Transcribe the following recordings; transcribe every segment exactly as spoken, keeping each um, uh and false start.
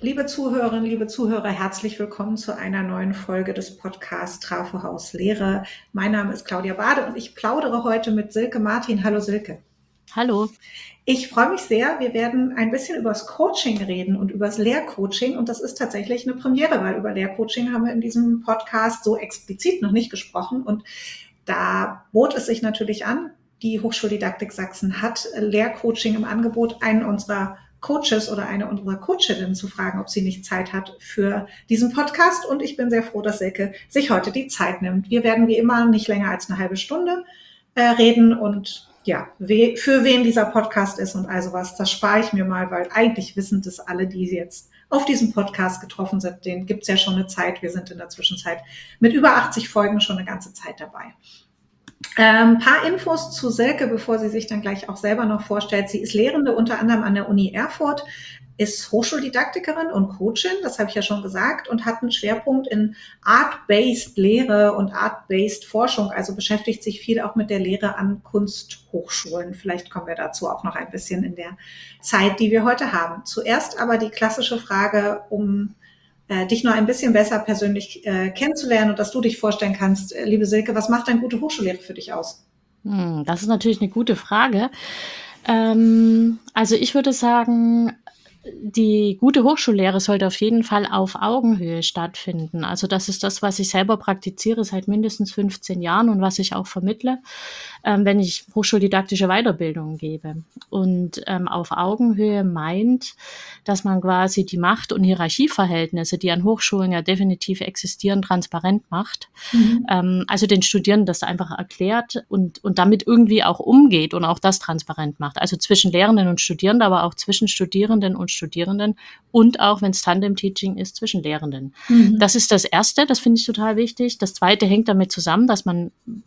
Liebe Zuhörerinnen, liebe Zuhörer, herzlich willkommen zu einer neuen Folge des Podcasts Trafo Haus Lehre. Mein Name ist Claudia Bade und ich plaudere heute mit Silke Martin. Hallo Silke. Hallo. Ich freue mich sehr. Wir werden ein bisschen über das Coaching reden und über das Lehrcoaching. Und das ist tatsächlich eine Premiere, weil über Lehrcoaching haben wir in diesem Podcast so explizit noch nicht gesprochen. Und da bot es sich natürlich an. Die Hochschuldidaktik Sachsen hat Lehrcoaching im Angebot. Einen unserer Coaches oder eine unserer Coachinnen zu fragen, ob sie nicht Zeit hat für diesen Podcast. Und ich bin sehr froh, dass Silke sich heute die Zeit nimmt. Wir werden wie immer nicht länger als eine halbe Stunde äh, reden und ja, we, für wen dieser Podcast ist und also was, das spare ich mir mal, weil eigentlich wissen das alle, die jetzt auf diesem Podcast getroffen sind, denen gibt's ja schon eine Zeit. Wir sind in der Zwischenzeit mit über achtzig Folgen schon eine ganze Zeit dabei. Ein ähm, paar Infos zu Silke, bevor sie sich dann gleich auch selber noch vorstellt. Sie ist Lehrende unter anderem an der Uni Erfurt, ist Hochschuldidaktikerin und Coachin, das habe ich ja schon gesagt, und hat einen Schwerpunkt in Art-Based Lehre und Art-Based Forschung, also beschäftigt sich viel auch mit der Lehre an Kunsthochschulen. Vielleicht kommen wir dazu auch noch ein bisschen in der Zeit, die wir heute haben. Zuerst aber die klassische Frage, um äh, dich noch ein bisschen besser persönlich äh, kennenzulernen und dass du dich vorstellen kannst, äh, liebe Silke, was macht denn gute Hochschullehre für dich aus? Hm, das ist natürlich eine gute Frage. Ähm, also ich würde sagen, die gute Hochschullehre sollte auf jeden Fall auf Augenhöhe stattfinden. Also das ist das, was ich selber praktiziere seit mindestens fünfzehn Jahren und was ich auch vermittle, ähm, wenn ich hochschuldidaktische Weiterbildungen gebe. Und ähm, auf Augenhöhe meint, dass man quasi die Macht- und Hierarchieverhältnisse, die an Hochschulen ja definitiv existieren, transparent macht. Mhm. Ähm, also den Studierenden das einfach erklärt und, und damit irgendwie auch umgeht und auch das transparent macht. Also zwischen Lehrenden und Studierenden, aber auch zwischen Studierenden und Studierenden und auch, wenn es Tandem-Teaching ist, zwischen Lehrenden. Mhm. Das ist das Erste, das finde ich total wichtig. Das Zweite hängt damit zusammen, dass man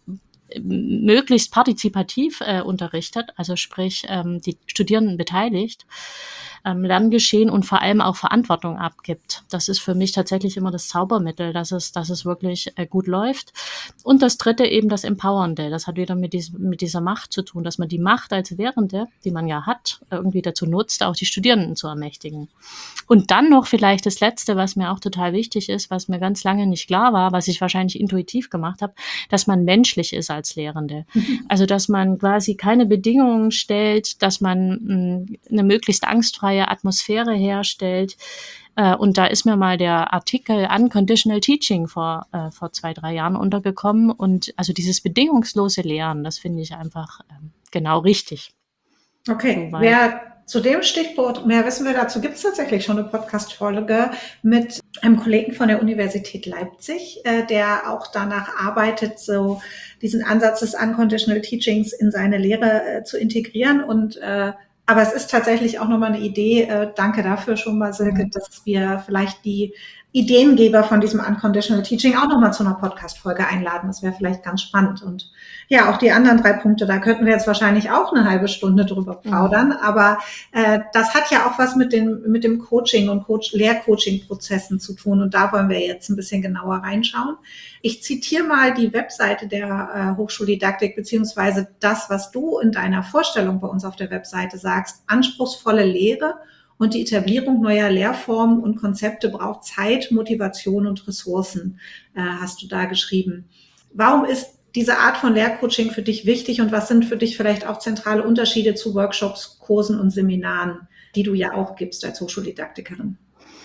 möglichst partizipativ äh, unterrichtet, also sprich ähm, die Studierenden beteiligt, ähm, Lerngeschehen und vor allem auch Verantwortung abgibt. Das ist für mich tatsächlich immer das Zaubermittel, dass es, dass es wirklich äh, gut läuft. Und das Dritte eben das Empowernde. Das hat wieder mit, diesem, mit dieser Macht zu tun, dass man die Macht als Lehrende, die man ja hat, irgendwie dazu nutzt, auch die Studierenden zu ermächtigen. Und dann noch vielleicht das Letzte, was mir auch total wichtig ist, was mir ganz lange nicht klar war, was ich wahrscheinlich intuitiv gemacht habe, dass man menschlich ist als Lehrende. Also dass man quasi keine Bedingungen stellt, dass man mh, eine möglichst angstfreie Atmosphäre herstellt. Äh, und da ist mir mal der Artikel Unconditional Teaching vor, äh, vor zwei, drei Jahren untergekommen. Und also dieses bedingungslose Lehren, das finde ich einfach ähm, genau richtig. Okay, Soweit. wer zu dem Stichwort mehr wissen will, dazu gibt es tatsächlich schon eine Podcast-Folge mit einem Kollegen von der Universität Leipzig, äh, der auch danach arbeitet, so diesen Ansatz des Unconditional Teachings in seine Lehre äh, zu integrieren. Und äh, aber es ist tatsächlich auch nochmal eine Idee, äh, danke dafür schon mal, Silke, dass wir vielleicht die Ideengeber von diesem Unconditional Teaching auch nochmal zu einer Podcast-Folge einladen. Das wäre vielleicht ganz spannend. Und ja, auch die anderen drei Punkte, da könnten wir jetzt wahrscheinlich auch eine halbe Stunde drüber plaudern. Mhm. Aber äh, das hat ja auch was mit dem, mit dem Coaching und Coach, Lehrcoaching-Prozessen zu tun. Und da wollen wir jetzt ein bisschen genauer reinschauen. Ich zitiere mal die Webseite der äh, Hochschuldidaktik, beziehungsweise das, was du in deiner Vorstellung bei uns auf der Webseite sagst. Anspruchsvolle Lehre und die Etablierung neuer Lehrformen und Konzepte braucht Zeit, Motivation und Ressourcen, äh, hast du da geschrieben. Warum ist diese Art von Lehrcoaching für dich wichtig und was sind für dich vielleicht auch zentrale Unterschiede zu Workshops, Kursen und Seminaren, die du ja auch gibst als Hochschuldidaktikerin?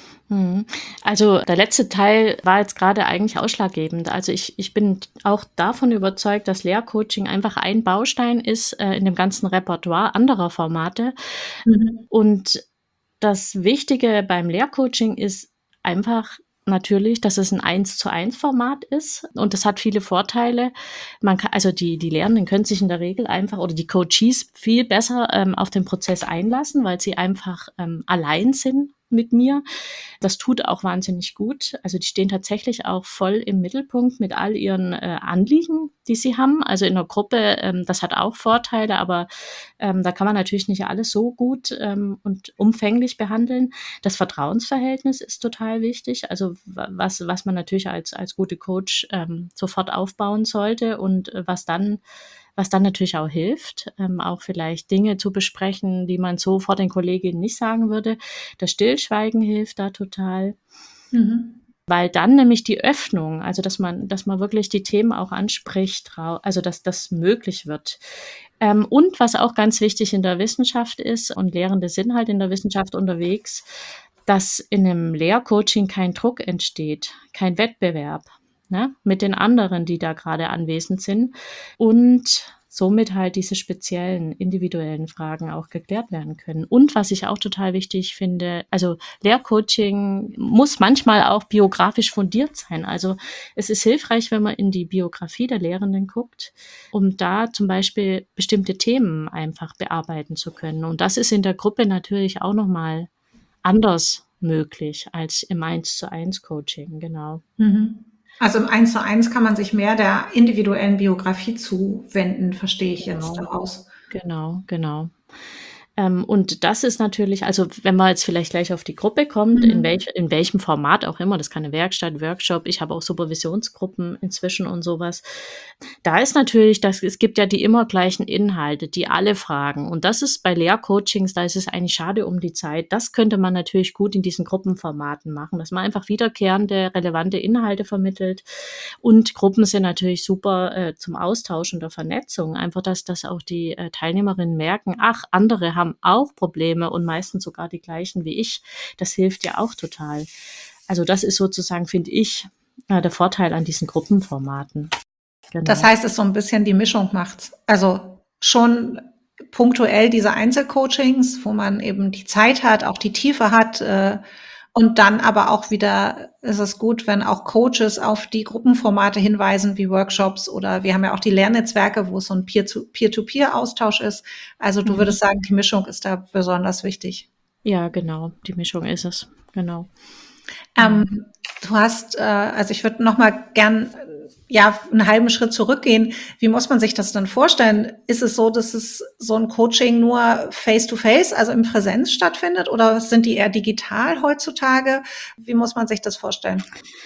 Also der letzte Teil war jetzt gerade eigentlich ausschlaggebend. Also ich, ich bin auch davon überzeugt, dass Lehrcoaching einfach ein Baustein ist äh, in dem ganzen Repertoire anderer Formate. Mhm. Und das Wichtige beim Lehrcoaching ist einfach natürlich, dass es ein eins zu eins Format ist und das hat viele Vorteile. Man kann, also die, die Lehrenden können sich in der Regel einfach oder die Coaches viel besser ähm, auf den Prozess einlassen, weil sie einfach ähm, allein sind mit mir. Das tut auch wahnsinnig gut. Also die stehen tatsächlich auch voll im Mittelpunkt mit all ihren äh, Anliegen, die sie haben. Also in der Gruppe, ähm, das hat auch Vorteile, aber ähm, da kann man natürlich nicht alles so gut ähm, und umfänglich behandeln. Das Vertrauensverhältnis ist total wichtig. Also was, was man natürlich als, als gute Coach ähm, sofort aufbauen sollte und äh, was dann was dann natürlich auch hilft, ähm, auch vielleicht Dinge zu besprechen, die man so vor den Kolleginnen nicht sagen würde. Das Stillschweigen hilft da total. Mhm. Weil dann nämlich die Öffnung, also dass man, dass man wirklich die Themen auch anspricht, also dass das möglich wird. Ähm, und was auch ganz wichtig in der Wissenschaft ist, und Lehrende sind halt in der Wissenschaft unterwegs, dass in einem Lehrcoaching kein Druck entsteht, kein Wettbewerb, ne, mit den anderen, die da gerade anwesend sind. Und somit halt diese speziellen, individuellen Fragen auch geklärt werden können. Und was ich auch total wichtig finde, also Lehrcoaching muss manchmal auch biografisch fundiert sein. Also es ist hilfreich, wenn man in die Biografie der Lehrenden guckt, um da zum Beispiel bestimmte Themen einfach bearbeiten zu können. Und das ist in der Gruppe natürlich auch nochmal anders möglich als im eins zu eins Coaching, genau. Mhm. Also im eins zu eins kann man sich mehr der individuellen Biografie zuwenden, verstehe ich jetzt Genau, daraus. genau, genau. Ähm, und das ist natürlich, also wenn man jetzt vielleicht gleich auf die Gruppe kommt, in, Mhm. welch, in welchem Format auch immer, das kann eine Werkstatt, Workshop, ich habe auch Supervisionsgruppen inzwischen und sowas. Da ist natürlich, das, es gibt ja die immer gleichen Inhalte, die alle fragen. Und das ist bei Lehrcoachings, da ist es eigentlich schade um die Zeit. Das könnte man natürlich gut in diesen Gruppenformaten machen, dass man einfach wiederkehrende, relevante Inhalte vermittelt. Und Gruppen sind natürlich super äh, zum Austausch und der Vernetzung. Einfach, dass, dass auch die äh, Teilnehmerinnen merken, ach, andere haben auch Probleme und meistens sogar die gleichen wie ich. Das hilft ja auch total. Also das ist sozusagen, finde ich, äh, der Vorteil an diesen Gruppenformaten. Genau. Das heißt, es so ein bisschen die Mischung macht. Also schon punktuell diese Einzelcoachings, wo man eben die Zeit hat, auch die Tiefe hat, äh, und dann aber auch wieder ist es gut, wenn auch Coaches auf die Gruppenformate hinweisen, wie Workshops, oder wir haben ja auch die Lernnetzwerke, wo es so ein Peer-to-Peer-Austausch ist. Also du Mhm. würdest sagen, die Mischung ist da besonders wichtig. Ja, genau. Die Mischung ist es. Genau. Ähm, du hast, äh, also ich würde noch mal gern äh, ja einen halben Schritt zurückgehen. Wie muss man sich das dann vorstellen? Ist es so, dass es so ein Coaching nur face-to-face, also in Präsenz stattfindet, oder sind die eher digital heutzutage? Wie muss man sich das vorstellen?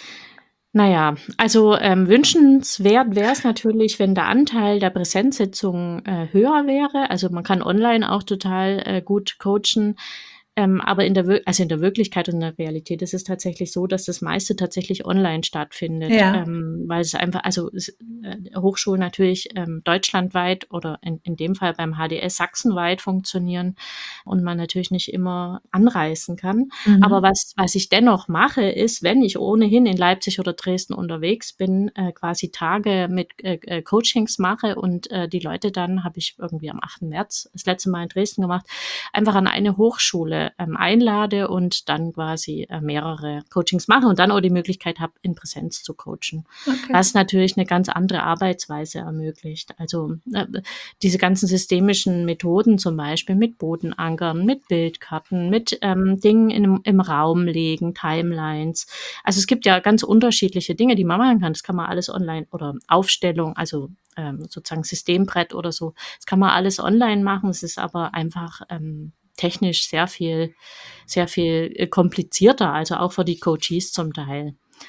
Naja, also ähm, wünschenswert wäre es natürlich, wenn der Anteil der Präsenzsitzungen äh, höher wäre. Also man kann online auch total äh, gut coachen. Ähm, aber in der, Wir- also in der Wirklichkeit und in der Realität ist es tatsächlich so, dass das meiste tatsächlich online stattfindet, Ja. ähm, weil es einfach, also es, äh, Hochschulen natürlich ähm, deutschlandweit oder in, in dem Fall beim H D S sachsenweit funktionieren und man natürlich nicht immer anreisen kann. Aber Mhm. was, was ich dennoch mache, ist, wenn ich ohnehin in Leipzig oder Dresden unterwegs bin, äh, quasi Tage mit äh, äh, Coachings mache und äh, die Leute dann, habe ich irgendwie am achten März das letzte Mal in Dresden gemacht, einfach an eine Hochschule ähm, einlade und dann quasi äh, mehrere Coachings mache und dann auch die Möglichkeit habe, in Präsenz zu coachen. Okay. Was natürlich eine ganz andere Arbeitsweise ermöglicht. Also äh, diese ganzen systemischen Methoden zum Beispiel mit Bodenankern, mit Bildkarten, mit ähm, Dingen in, im Raum legen, Timelines. Also es gibt ja ganz unterschiedliche Dinge, die man machen kann. Das kann man alles online oder Aufstellung, also ähm, sozusagen Systembrett oder so. Das kann man alles online machen. Es ist aber einfach ähm, technisch sehr viel, sehr viel äh, komplizierter, also auch für die Coaches zum Teil.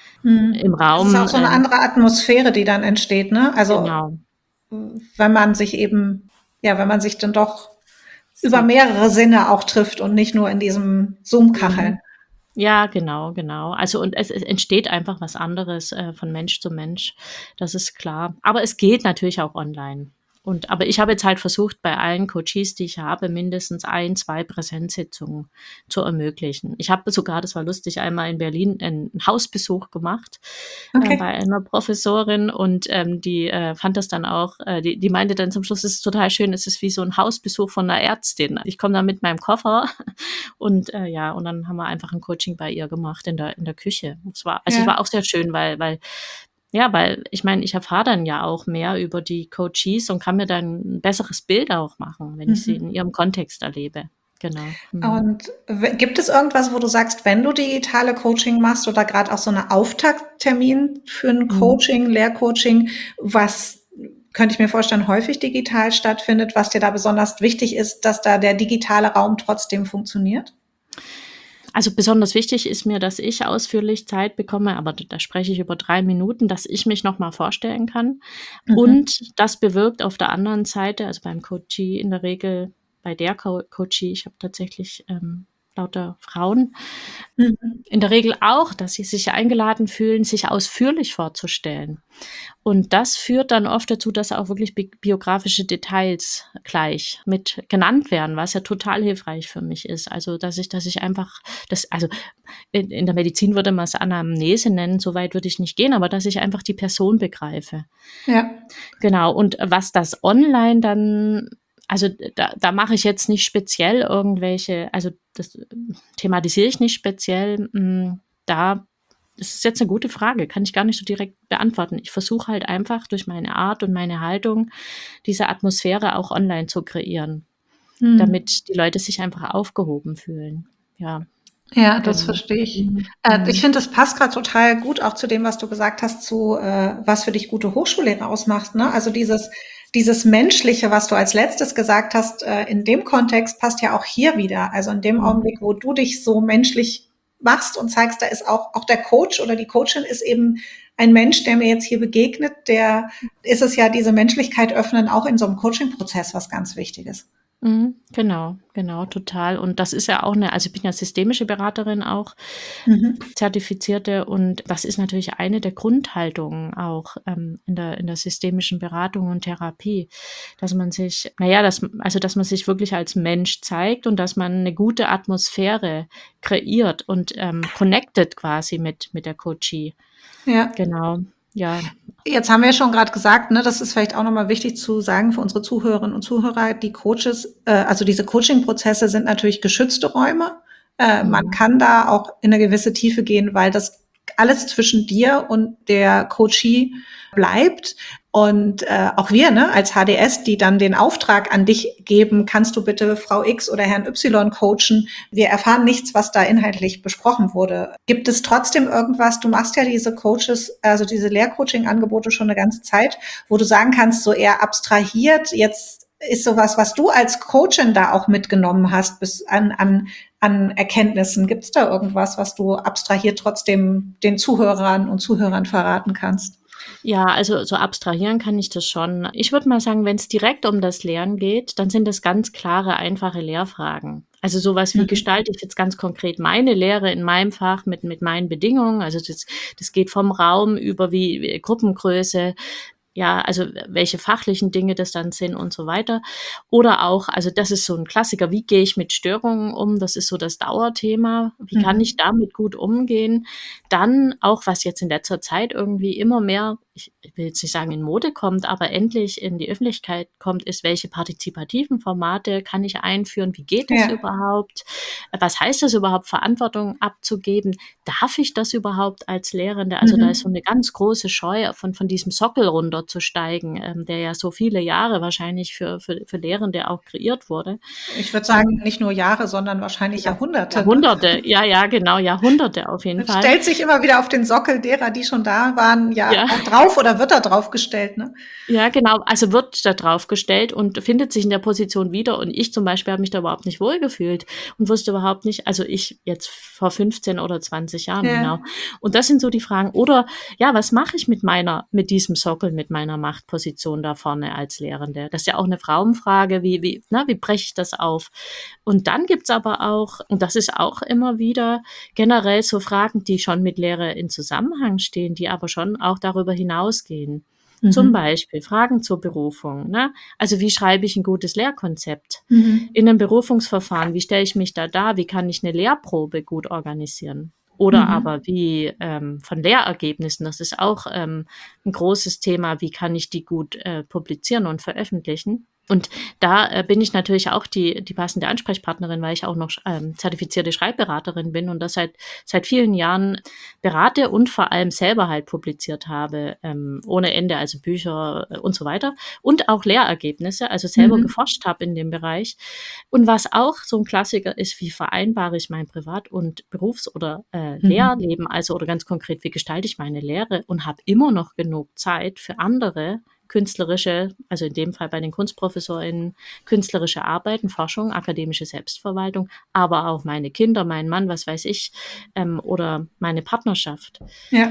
Im Mhm. Es ist auch Raum, so eine äh, andere Atmosphäre, die dann entsteht, ne? Also genau, wenn man sich eben, ja, wenn man sich dann doch über sieht. mehrere Sinne auch trifft und nicht nur in diesem Mhm. Zoom-Kacheln. Ja, genau, genau. Also und es, es entsteht einfach was anderes äh, von Mensch zu Mensch. Das ist klar. Aber es geht natürlich auch online. Und aber ich habe jetzt halt versucht, bei allen Coaches, die ich habe, mindestens ein, zwei Präsenzsitzungen zu ermöglichen. Ich habe sogar, das war lustig, einmal in Berlin einen Hausbesuch gemacht äh, bei Okay. einer Professorin und ähm, die äh, fand das dann auch, äh, die, die meinte dann zum Schluss, es ist total schön, es ist wie so ein Hausbesuch von einer Ärztin. Ich komme da mit meinem Koffer und äh, ja, und dann haben wir einfach ein Coaching bei ihr gemacht in der in der Küche. Es war, also es Ja. war auch sehr schön, weil weil ja, weil ich meine, ich erfahre dann ja auch mehr über die Coaches und kann mir dann ein besseres Bild auch machen, wenn ich sie in Mhm. ihrem Kontext erlebe. Genau. Mhm. Und w- gibt es irgendwas, wo du sagst, wenn du digitale Coaching machst oder gerade auch so eine Auftakttermin für ein Mhm. Coaching, Lehrcoaching, was könnte ich mir vorstellen, häufig digital stattfindet, was dir da besonders wichtig ist, dass da der digitale Raum trotzdem funktioniert? Also besonders wichtig ist mir, dass ich ausführlich Zeit bekomme, aber da spreche ich über drei Minuten, dass ich mich noch mal vorstellen kann. Mhm. Und das bewirkt auf der anderen Seite, also beim Coachee in der Regel, bei der Co Coachee, ich habe tatsächlich ähm, lauter Frauen, Mhm. in der Regel auch, dass sie sich eingeladen fühlen, sich ausführlich vorzustellen. Und das führt dann oft dazu, dass auch wirklich bi biografische Details gleich mit genannt werden, was ja total hilfreich für mich ist. Also, dass ich dass ich einfach das also, in in der Medizin würde man es Anamnese nennen, so weit würde ich nicht gehen, aber dass ich einfach die Person begreife. Ja. Genau, und was das online dann also, da da mache ich jetzt nicht speziell irgendwelche also, das äh, thematisiere ich nicht speziell. Hm, da das ist jetzt eine gute Frage, kann ich gar nicht so direkt beantworten. Ich versuche halt einfach durch meine Art und meine Haltung diese Atmosphäre auch online zu kreieren, Mhm. damit die Leute sich einfach aufgehoben fühlen. Ja, Ja, das genau. verstehe ich. Mhm, Äh, ich mhm. finde, das passt gerade total gut auch zu dem, was du gesagt hast, zu äh, was für dich gute Hochschullehrer ausmacht. Ne? Also dieses, dieses Menschliche, was du als letztes gesagt hast, äh, in dem Kontext passt ja auch hier wieder. Also in dem Mhm. Augenblick, wo du dich so menschlich machst und zeigst, da ist auch, auch der Coach oder die Coachin ist eben ein Mensch, der mir jetzt hier begegnet, der ist es ja diese Menschlichkeit öffnen, auch in so einem Coaching-Prozess was ganz Wichtiges. Mhm, genau, genau, total. Und das ist ja auch 'ne also, ich bin ja systemische Beraterin auch, Mhm. zertifizierte, und das ist natürlich eine der Grundhaltungen auch, ähm, in der in der systemischen Beratung und Therapie, dass man sich na ja, dass also, dass man sich wirklich als Mensch zeigt und dass man 'ne gute Atmosphäre kreiert und, ähm, connected quasi mit mit der Coachee. Ja. Genau, ja. Jetzt haben wir ja schon gerade gesagt, ne, das ist vielleicht auch nochmal wichtig zu sagen für unsere Zuhörerinnen und Zuhörer, die Coaches, äh, also diese Coaching-Prozesse sind natürlich geschützte Räume. Äh, man Mhm. kann da auch in eine gewisse Tiefe gehen, weil das alles zwischen dir und der Coachee bleibt. Und äh, auch wir, ne, als H D S, die dann den Auftrag an dich geben, kannst du bitte Frau X oder Herrn Y coachen. Wir erfahren nichts, was da inhaltlich besprochen wurde. Gibt es trotzdem irgendwas, du machst ja diese Coaches, also diese Lehrcoaching-Angebote schon eine ganze Zeit, wo du sagen kannst, so eher abstrahiert, jetzt ist sowas, was du als Coachin da auch mitgenommen hast, bis an, an, an Erkenntnissen. Gibt es da irgendwas, was du abstrahiert trotzdem den Zuhörern und Zuhörern verraten kannst? Ja, also so abstrahieren kann ich das schon. Ich würde mal sagen, wenn es direkt um das Lernen geht, dann sind das ganz klare, einfache Lehrfragen. Also sowas wie: Mhm. Gestalte ich jetzt ganz konkret meine Lehre in meinem Fach mit mit meinen Bedingungen? Also das das geht vom Raum über wie wie Gruppengröße, ja, also welche fachlichen Dinge das dann sind und so weiter. Oder auch, also das ist so ein Klassiker, wie gehe ich mit Störungen um? Das ist so das Dauerthema. Wie kann ich Mhm. damit gut umgehen? Dann auch, was jetzt in letzter Zeit irgendwie immer mehr, ich ich will jetzt nicht sagen in Mode kommt, aber endlich in die Öffentlichkeit kommt, ist: Welche partizipativen Formate kann ich einführen? Wie geht das Ja. überhaupt? Was heißt das überhaupt, Verantwortung abzugeben? Darf ich das überhaupt als Lehrende? Also, da ist so Mhm. eine ganz große Scheu, von von diesem Sockel runterzusteigen, ähm, der ja so viele Jahre wahrscheinlich für für für Lehrende auch kreiert wurde. Ich würde sagen, Ähm, nicht nur Jahre, sondern wahrscheinlich ja, Jahrhunderte, ne? Jahrhunderte, ja, ja, genau, Jahrhunderte auf jeden Man Fall. stellt sich immer wieder auf den Sockel derer, die schon da waren, ja Ja. auch drauf oder wird da drauf gestellt, ne? Ja, genau. Also wird da drauf gestellt und findet sich in der Position wieder. Und ich zum Beispiel habe mich da überhaupt nicht wohlgefühlt und wusste überhaupt nicht, also ich jetzt vor fünfzehn oder zwanzig Jahren, genau. Ja. Und das sind so die Fragen. Oder ja, was mache ich mit meiner, mit diesem Sockel, mit meiner Machtposition da vorne als Lehrende? Das ist ja auch eine Frauenfrage, wie, wie, na, wie breche ich das auf? Und dann gibt's aber auch, und das ist auch immer wieder generell so Fragen, die schon mit Lehre in Zusammenhang stehen, die aber schon auch darüber hinausgehen. Zum Mhm. Beispiel Fragen zur Berufung, ne? Also, wie schreibe ich ein gutes Lehrkonzept? Mhm. In einem Berufungsverfahren, wie stelle ich mich da dar? Wie kann ich eine Lehrprobe gut organisieren? Oder Mhm. aber wie, ähm, von Lehrergebnissen, das ist auch, ähm, 'n großes Thema, wie kann ich die gut, äh, publizieren und veröffentlichen? Und da, äh, bin ich natürlich auch die die passende Ansprechpartnerin, weil ich auch noch ähm, zertifizierte Schreibberaterin bin und das seit seit vielen Jahren berate und vor allem selber halt publiziert habe, ähm, ohne Ende, also Bücher äh, und so weiter und auch Lehrergebnisse, also selber Mhm. geforscht habe in dem Bereich. Und was auch so ein Klassiker ist: Wie vereinbare ich mein Privat und Berufs oder, äh, Mhm. Lehrleben? Also oder ganz konkret, wie gestalte ich meine Lehre und habe immer noch genug Zeit für andere künstlerische, also in dem Fall bei den KunstprofessorInnen, künstlerische Arbeiten, Forschung, akademische Selbstverwaltung, aber auch meine Kinder, mein Mann, was weiß ich, ähm, oder meine Partnerschaft. Ja,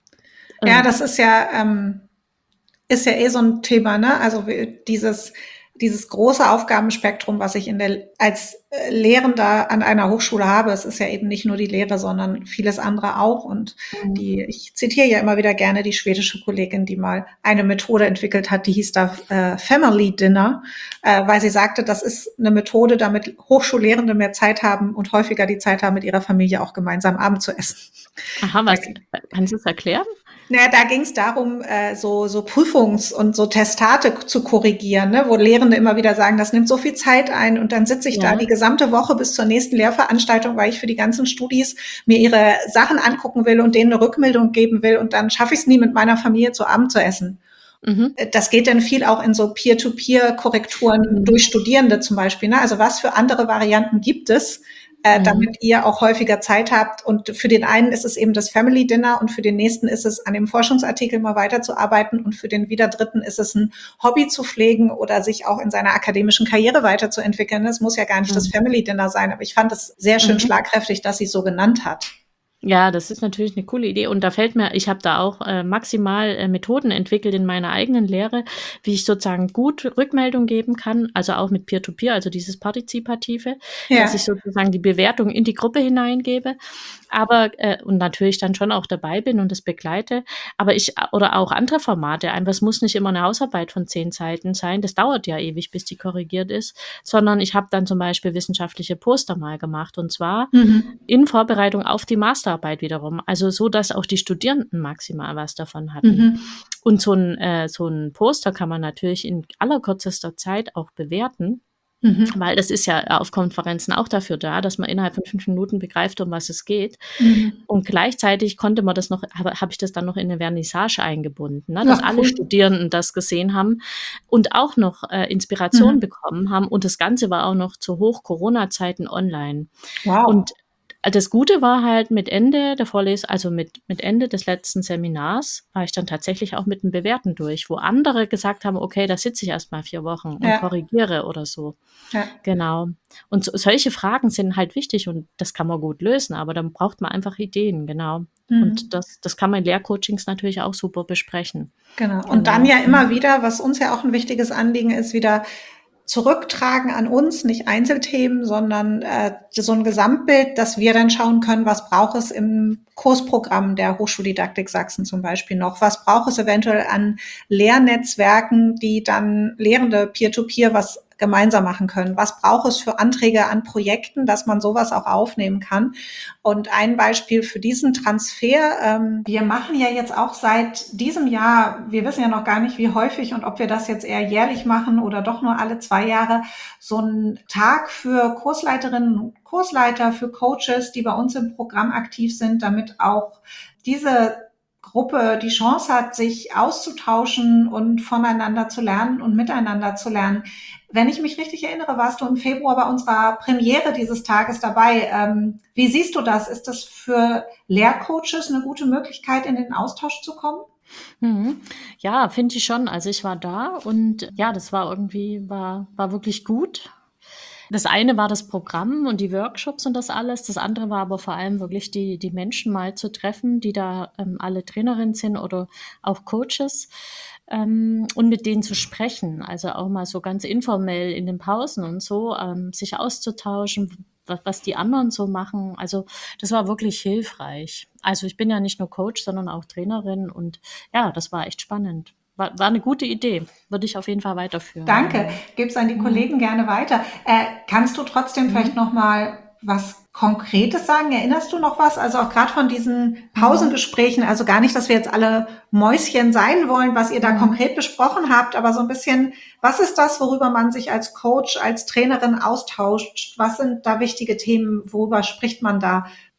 Ähm, ja, das ist ja, ähm, ist ja eh so ein Thema, ne? Also dieses, dieses große Aufgabenspektrum, was ich in der, als Lehrender an einer Hochschule habe. Es ist ja eben nicht nur die Lehre, sondern vieles andere auch. Und die, ich zitiere ja immer wieder gerne die schwedische Kollegin, die mal eine Methode entwickelt hat, die hieß da äh, Family Dinner, äh, weil sie sagte, das ist eine Methode, damit Hochschullehrende mehr Zeit haben und häufiger die Zeit haben, mit ihrer Familie auch gemeinsam Abend zu essen. Aha, was, kannst du es erklären? Naja, da ging es darum, äh, so, so Prüfungs- und so Testate zu korrigieren, ne? Wo Lehrende immer wieder sagen, das nimmt so viel Zeit ein und dann sitze ich Ja. da die gesamte Woche bis zur nächsten Lehrveranstaltung, weil ich für die ganzen Studis mir ihre Sachen angucken will und denen eine Rückmeldung geben will und dann schaffe ich es nie, mit meiner Familie zu Abend zu essen. Mhm. Das geht dann viel auch in so Peer-to-Peer-Korrekturen mhm. durch Studierende zum Beispiel, ne? Also was für andere Varianten gibt es, Äh, damit mhm. ihr auch häufiger Zeit habt. Und für den einen ist es eben das Family Dinner und für den nächsten ist es, an dem Forschungsartikel mal weiterzuarbeiten und für den wieder dritten ist es, ein Hobby zu pflegen oder sich auch in seiner akademischen Karriere weiterzuentwickeln. Das muss ja gar nicht mhm. das Family Dinner sein, aber ich fand es sehr schön mhm. schlagkräftig, dass sie es so genannt hat. Ja, das ist natürlich eine coole Idee und da fällt mir ich habe da auch, äh, maximal, äh, Methoden entwickelt in meiner eigenen Lehre, wie ich sozusagen gut Rückmeldung geben kann, also auch mit Peer-to-Peer, also dieses Partizipative, Ja. dass ich sozusagen die Bewertung in die Gruppe hineingebe, aber äh, und natürlich dann schon auch dabei bin und das begleite, aber ich oder auch andere Formate, einfach es muss nicht immer eine Hausarbeit von zehn Seiten sein, das dauert ja ewig, bis die korrigiert ist, sondern ich habe dann zum Beispiel wissenschaftliche Poster mal gemacht und zwar mhm. in Vorbereitung auf die Masterarbeit wiederum, also so, dass auch die Studierenden maximal was davon hatten. Mhm. Und so ein, äh, so ein Poster kann man natürlich in allerkürzester Zeit auch bewerten, mhm. weil das ist ja auf Konferenzen auch dafür da, dass man innerhalb von fünf Minuten begreift, um was es geht. Mhm. Und gleichzeitig konnte man das noch, habe hab ich das dann noch in eine Vernissage eingebunden, ne, dass Ach, alle cool. Studierenden das gesehen haben und auch noch äh, Inspiration mhm. bekommen haben. Und das Ganze war auch noch zu Hoch-Corona-Zeiten online. Wow. Und das Gute war halt mit Ende der Vorlesung, also mit, mit Ende des letzten Seminars, war ich dann tatsächlich auch mit dem Bewerten durch, wo andere gesagt haben, okay, da sitze ich erst mal vier Wochen und ja. korrigiere oder so. Ja. Genau. Und so, solche Fragen sind halt wichtig und das kann man gut lösen, aber dann braucht man einfach Ideen, genau. Mhm. Und das, das kann man in Lehrcoachings natürlich auch super besprechen. Genau. Und genau. dann ja immer wieder, was uns ja auch ein wichtiges Anliegen ist, wieder zurücktragen an uns, nicht Einzelthemen, sondern äh, so ein Gesamtbild, dass wir dann schauen können, was braucht es im Kursprogramm der Hochschuldidaktik Sachsen zum Beispiel noch, was braucht es eventuell an Lehrnetzwerken, die dann Lehrende Peer-to-Peer was gemeinsam machen können. Was braucht es für Anträge an Projekten, dass man sowas auch aufnehmen kann? Und ein Beispiel für diesen Transfer, ähm, wir machen ja jetzt auch seit diesem Jahr, wir wissen ja noch gar nicht, wie häufig und ob wir das jetzt eher jährlich machen oder doch nur alle zwei Jahre, so einen Tag für Kursleiterinnen und Kursleiter, für Coaches, die bei uns im Programm aktiv sind, damit auch diese Gruppe die Chance hat, sich auszutauschen und voneinander zu lernen und miteinander zu lernen. Wenn ich mich richtig erinnere, warst du im Februar bei unserer Premiere dieses Tages dabei. Ähm, wie siehst du das? Ist das für Lehrcoaches eine gute Möglichkeit, in den Austausch zu kommen? Mhm. Ja, finde ich schon. Also ich war da und ja, das war irgendwie, war, war wirklich gut. Das eine war das Programm und die Workshops und das alles. Das andere war aber vor allem wirklich die, die Menschen mal zu treffen, die da ähm, alle Trainerinnen sind oder auch Coaches ähm, und mit denen zu sprechen. Also auch mal so ganz informell in den Pausen und so, ähm, sich auszutauschen, was, was die anderen so machen. Also das war wirklich hilfreich. Also ich bin ja nicht nur Coach, sondern auch Trainerin und ja, das war echt spannend. War, war eine gute Idee. Würde ich auf jeden Fall weiterführen. Danke. Gib's an die mhm. Kollegen gerne weiter. Äh, kannst du trotzdem mhm. vielleicht noch mal was Konkretes sagen? Erinnerst du noch was? Also auch gerade von diesen Pausengesprächen, also gar nicht, dass wir jetzt alle Mäuschen sein wollen, was ihr da mhm. konkret besprochen habt, aber so ein bisschen, was ist das, worüber man sich als Coach, als Trainerin austauscht? Was sind da wichtige Themen? Worüber spricht man da?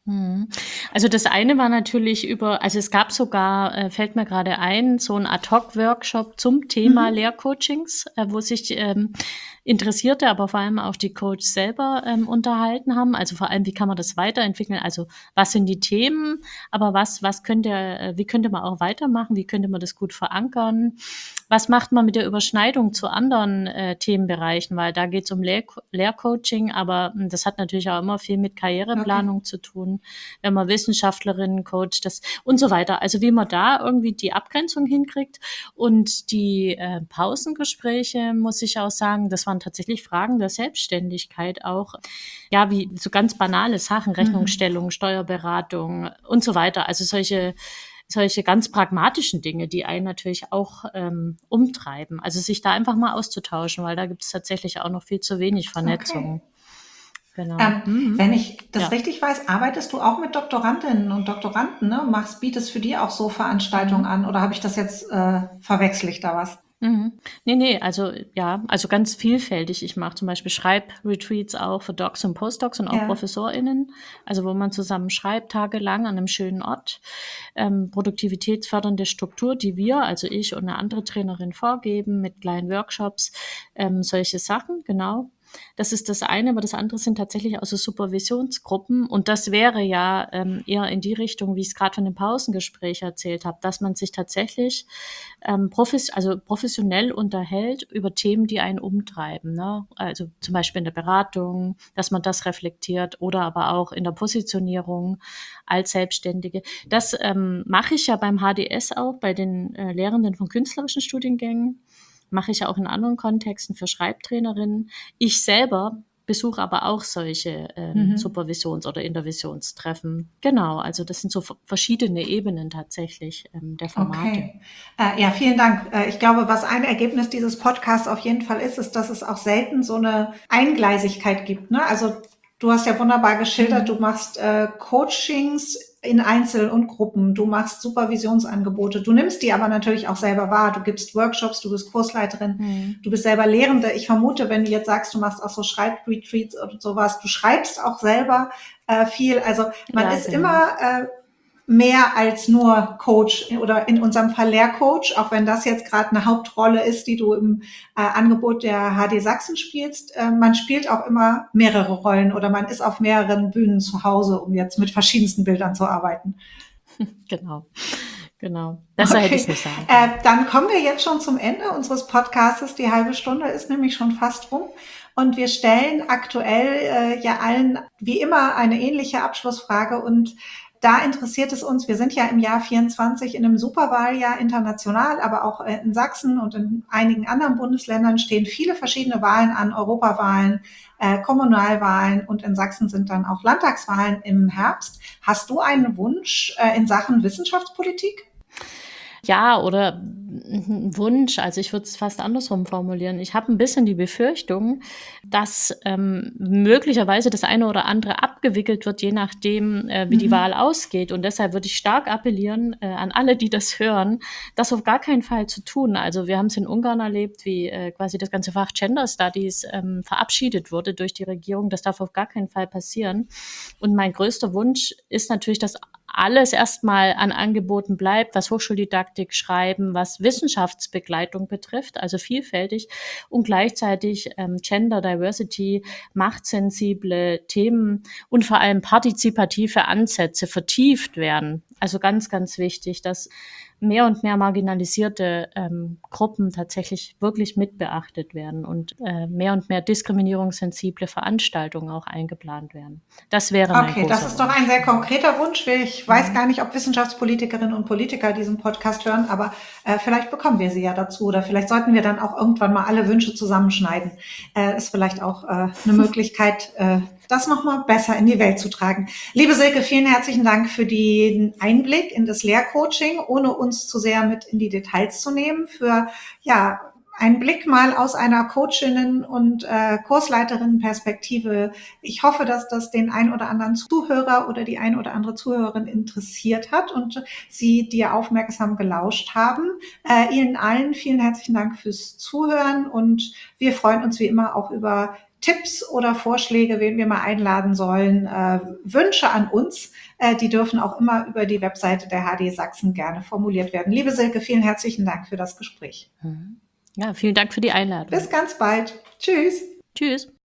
Mhm. Also das eine war natürlich über, also es gab sogar, äh, fällt mir gerade ein, so ein Ad-Hoc-Workshop zum Thema Mhm. Lehrcoachings, äh, wo sich ähm, Interessierte, aber vor allem auch die Coaches selber ähm, unterhalten haben. Also vor allem, wie kann man das weiterentwickeln? Also was sind die Themen, aber was, was könnte, äh, wie könnte man auch weitermachen? Wie könnte man das gut verankern? Was macht man mit der Überschneidung zu anderen äh, Themenbereichen? Weil da geht es um Lehr Lehrcoaching, aber mh, das hat natürlich auch immer viel mit Okay. Karriereplanung zu tun, wenn man Wissenschaftlerinnen coacht, das und so weiter. Also wie man da irgendwie die Abgrenzung hinkriegt. Und die äh, Pausengespräche, muss ich auch sagen, das waren tatsächlich Fragen der Selbstständigkeit auch. Ja, wie so ganz banale Sachen, Mhm. Rechnungsstellung, Steuerberatung und so weiter. Also solche solche ganz pragmatischen Dinge, die einen natürlich auch ähm, umtreiben. Also sich da einfach mal auszutauschen, weil da gibt es tatsächlich auch noch viel zu wenig Okay. Vernetzung. Genau. Ähm, Mhm. wenn ich das Ja. richtig weiß, arbeitest du auch mit Doktorandinnen und Doktoranden, ne? Machst, bietest für die auch so Veranstaltungen Mhm. an oder habe ich das jetzt, äh, verwechsel ich da was? Mhm. Ne, ne, also ja, also ganz vielfältig. Ich mache zum Beispiel Schreibretreats auch für Docs und Postdocs und auch Ja. ProfessorInnen, also wo man zusammen schreibt, tagelang an einem schönen Ort. Ähm, produktivitätsfördernde Struktur, die wir, also ich und eine andere Trainerin vorgeben mit kleinen Workshops, ähm, solche Sachen, genau. Das ist das eine, aber das andere sind tatsächlich auch so Supervisionsgruppen und das wäre ja ähm, eher in die Richtung, wie ich es gerade von dem Pausengespräch erzählt habe, dass man sich tatsächlich ähm, profes also professionell unterhält über Themen, die einen umtreiben. Ne? Also zum Beispiel in der Beratung, dass man das reflektiert oder aber auch in der Positionierung als Selbstständige. Das ähm, mache ich ja beim H D S auch, bei den äh, Lehrenden von künstlerischen Studiengängen. Mache ich ja auch in anderen Kontexten für Schreibtrainerinnen. Ich selber besuche aber auch solche ähm, Mhm. Supervisions- oder Intervisionstreffen. Genau, also das sind so verschiedene Ebenen tatsächlich ähm, der Formate. Okay. Äh, ja, vielen Dank. Äh, ich glaube, was ein Ergebnis dieses Podcasts auf jeden Fall ist, ist, dass es auch selten so eine Eingleisigkeit gibt. Ne? Also du hast ja wunderbar geschildert, du Mhm. machst äh, Coachings in Einzel- und Gruppen, du machst Supervisionsangebote, du nimmst die aber natürlich auch selber wahr, du gibst Workshops, du bist Kursleiterin, Mhm. du bist selber Lehrende. Ich vermute, wenn du jetzt sagst, du machst auch so Schreibretreats oder sowas, du schreibst auch selber äh, viel. Also man Ja, ist genau. immer äh, mehr als nur Coach oder in unserem Fall Lehrcoach, auch wenn das jetzt gerade eine Hauptrolle ist, die du im äh, Angebot der H D Sachsen spielst. Äh, man spielt auch immer mehrere Rollen oder man ist auf mehreren Bühnen zu Hause, um jetzt mit verschiedensten Bildern zu arbeiten. Genau. Genau. Besser hätte ich es Okay, nicht sagen äh, können. dann kommen wir jetzt schon zum Ende unseres Podcasts. Die halbe Stunde ist nämlich schon fast rum. Und wir stellen aktuell äh, ja allen wie immer eine ähnliche Abschlussfrage. Und da interessiert es uns, wir sind ja im Jahr vierundzwanzig in einem Superwahljahr international, aber auch äh, in Sachsen und in einigen anderen Bundesländern stehen viele verschiedene Wahlen an, Europawahlen, äh, Kommunalwahlen und in Sachsen sind dann auch Landtagswahlen im Herbst. Hast du einen Wunsch äh, in Sachen Wissenschaftspolitik? Ja, oder ein Wunsch, also ich würde es fast andersrum formulieren. Ich habe ein bisschen die Befürchtung, dass ähm, möglicherweise das eine oder andere abgewickelt wird, je nachdem, äh, wie die Wahl Mhm. ausgeht. Und deshalb würde ich stark appellieren äh, an alle, die das hören, das auf gar keinen Fall zu tun. Also wir haben es in Ungarn erlebt, wie äh, quasi das ganze Fach Gender Studies ähm, verabschiedet wurde durch die Regierung. Das darf auf gar keinen Fall passieren. Und mein größter Wunsch ist natürlich, dass alles erstmal an Angeboten bleibt, was Hochschuldidaktik, Schreiben, was Wissenschaftsbegleitung betrifft, also vielfältig und gleichzeitig ähm, Gender Diversity, machtsensible Themen und vor allem partizipative Ansätze vertieft werden. Also ganz, ganz wichtig, dass mehr und mehr marginalisierte ähm, Gruppen tatsächlich wirklich mitbeachtet werden und äh, mehr und mehr diskriminierungssensible Veranstaltungen auch eingeplant werden. Das wäre mein Okay, das großer ist doch ein Wunsch. sehr konkreter Wunsch. Ich weiß Mhm. gar nicht, ob Wissenschaftspolitikerinnen und Politiker diesen Podcast hören, aber äh, vielleicht bekommen wir sie ja dazu oder vielleicht sollten wir dann auch irgendwann mal alle Wünsche zusammenschneiden. Äh, ist vielleicht auch äh, eine Möglichkeit, äh, das nochmal besser in die Welt zu tragen. Liebe Silke, vielen herzlichen Dank für den Einblick in das Lehrcoaching, ohne uns zu sehr mit in die Details zu nehmen, für ja einen Blick mal aus einer Coachinnen- und äh, Kursleiterinnen-Perspektive. Ich hoffe, dass das den ein oder anderen Zuhörer oder die ein oder andere Zuhörerin interessiert hat und Sie dir aufmerksam gelauscht haben. Äh, Ihnen allen vielen herzlichen Dank fürs Zuhören und wir freuen uns wie immer auch über Tipps oder Vorschläge, wen wir mal einladen sollen, äh, Wünsche an uns, äh, die dürfen auch immer über die Webseite der H D Sachsen gerne formuliert werden. Liebe Silke, vielen herzlichen Dank für das Gespräch. Ja, vielen Dank für die Einladung. Bis ganz bald. Tschüss. Tschüss.